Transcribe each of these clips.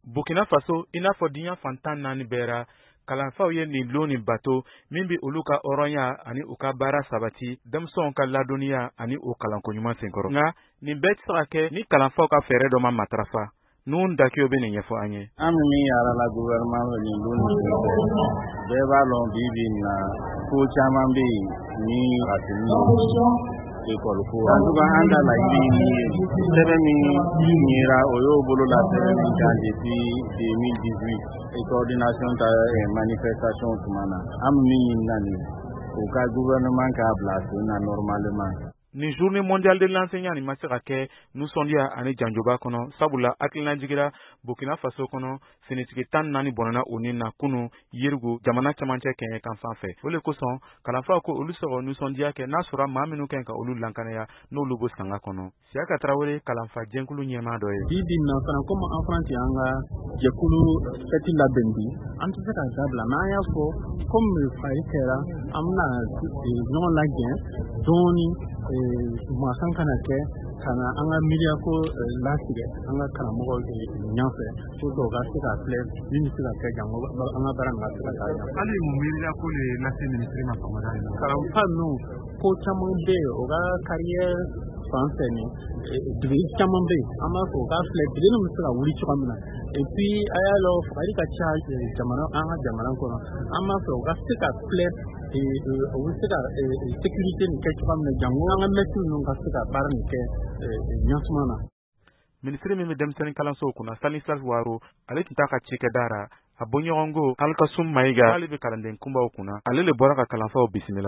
Burkina Faso ina fɔ diɲɛ fantan naani bɛɛra kalanfaw ye nin lon nin bato min bi olu ka hɔrɔnya ani u ka baara sabati denmisɛnw ka ladɔnniya ani o kalanko ɲuman senkɔrɔ. Nka nin bɛɛ tɛ se ka kɛ ni kalanfaw ka fɛɛrɛ dɔ ma matarafa. Nun Dakiyo bɛ nin ɲɛfɔ an ye. An min yara la gouvernement fɛ nin lon nin bɛɛ b'a dɔn bi bi in na ko caman bɛ yen ni école ko en tout cas an ka laɲini ye sɛbɛn min yera o y'o bolola sɛbɛn min kan depuis 2018 coordination ta manifestation tuma na an min ɲinina nin o ka gouvernement k'a bila sen na normalement. Ni journée mondiale de l'enseignant ni ma se ka kɛ nusɔndiya ani janjoba kɔnɔ sabula hakilina jigira Burkina Faso kɔnɔ finitigi 14 bɔnna o ni na kunu yirigu jamana camancɛ kɛɲɛ kan fan fɛ. O le kosɔn kalanfaw ko olu sɔrɔ nusɔndiya kɛ n'a sɔrɔ maa minnu kɛn ka olu lankanaya n'olu bɔ sanga kɔnɔ. Siyaka Tarawele kalanfa jɛnkulu ɲɛmaa dɔ ye. Bi bi na fana comme en France an ka jɛkulu fɛti labɛn bi an tɛ se ka dabila n'an y'a fɔ comme fari kɛra an bɛna ɲɔgɔn lajɛ dɔɔni masan kana kɛ kana an ka miiriya ko latigɛ an ka karamɔgɔw ɲɛfɛ pour que se ka filɛ min bɛ se ka kɛ jango an ka baara ka se ka taa ɲɛ. Hali mun miiriya ko le lase ministre ma famada in na. Kalanfa ninnu ko caman bɛ yen o ka carrière fan fɛ ni dege caman bɛ yen an b'a fɔ o ka filɛ dege bɛ se ka wuli cogoya min na et puis a y'a lɔ fagari ka ca jamana an ka jamana kɔnɔ an b'a fɛ o ka se ka filɛ o bɛ se ka sécurité nin kɛ cogoya min na jango an ka maître ninnu ka se ka baara nin kɛ ɲɛsuma na. Ministre min bɛ denmisɛnnin kalansow kunna Stanislas Waro ale tun t'a ka cikɛda ra a bɔɲɔgɔnko Alkasum Mayiga ale bɛ kalanden kunbaw kunna ale le bɔra ka kalanfaw bisimila.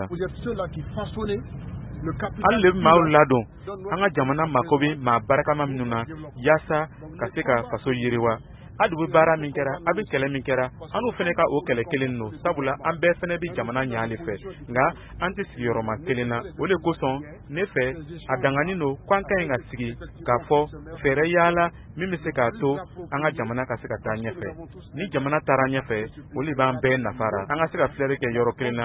Ale le bɛ maaw ladon an ka jamana mako bɛ maa barakama minnu na yaasa ka se ka faso yiriwa. A bɛ baara min kɛra a bɛ kɛlɛ min kɛra an'u fana ka o kɛlɛ kelen don sabula an bɛɛ fana bɛ jamana ɲaani fɛ nka an tɛ sigiyɔrɔma kelen na o de kosɔn ne fɛ a danganin don k'an ka ɲi ka sigi k'a fɔ fɛɛrɛ yaala min bɛ se k'a to an ka jamana ka se ka taa ɲɛfɛ ni jamana taara ɲɛfɛ o de b'an bɛɛ nafara an ka se ka filɛri kɛ yɔrɔ kelen na.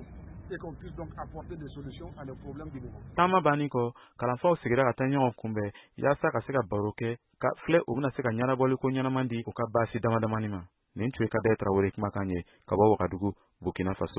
Taama bannen kɔ kalanfaw sigira ka taa ɲɔgɔn kunbɛn yaasa ka se ka baro kɛ ka filɛ u bɛna se ka ɲɛnabɔli ko ɲɛnaman di u ka baasi damadamani ma. Nin tun ye Kadaye Tarawele kumakan ye ka bɔ Wagadugu Burkina Faso.